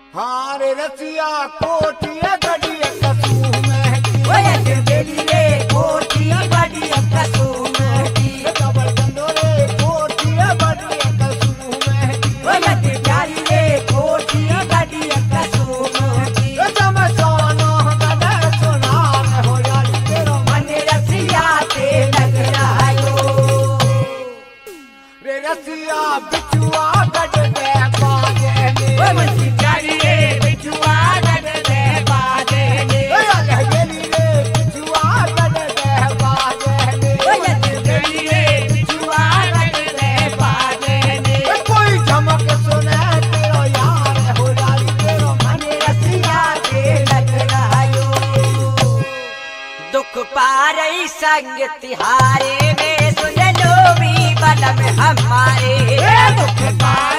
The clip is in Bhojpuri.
हारे रसिया कोटिया गड़िया कसू में ओए बेली रे कोटिया बड़िया कसू में डबल डंडोरे कोटिया गड़िया कसू में ओए प्यारी रे कोटिया बड़िया कसू में जम सोनो गदा सुना हो यारी तेरो मन रसिया ते लग रहायो रे रसिया बिछुआ गड़ दे बाजे ने ओए मुझी प्यारी रे बिछुआ गड़ दे बाजे ने ओए गेली रे बिछुआ गड़ दे बाजे ने ओए बेली रे बिछुआ गड़ दे बाजे ने कोई झमक सुने तेरो यार हो यारी तेरो मन रसिया ते लग रहायो दुख पारई संग तिहारे में सुन लो भी बलम हमारे दुख पार